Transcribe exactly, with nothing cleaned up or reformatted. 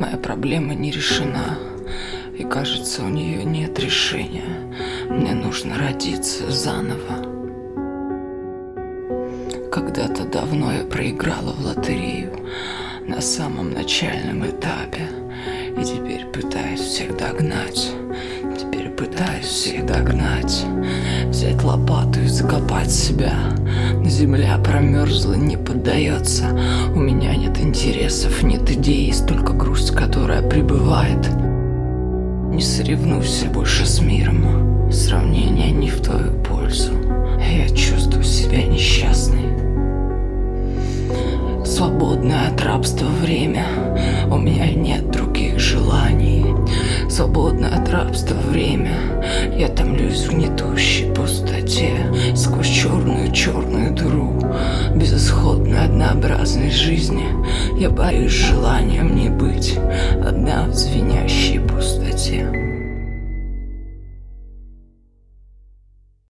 Моя проблема не решена, и кажется, у нее нет решения. Мне нужно родиться заново. Когда-то давно я проиграла в лотерею на самом начальном этапе, и теперь пытаюсь всех догнать. Теперь пытаюсь всех догнать, взять лопату и закопать себя. Но земля промерзла, не поддается. У меня нет интересов, нет идей, есть только грусть, которая пребывает. Не соревнуйся больше с миром, сравнения не в твою пользу. Я чувствую себя несчастной. Свободное от рабства время, у меня нет других желаний. Свободное от рабства время, я томлюсь в гнетущей пустоте, сквозь черную-черную дыру безысходной однообразной жизни. Я боюсь желанием не быть одна в звенящей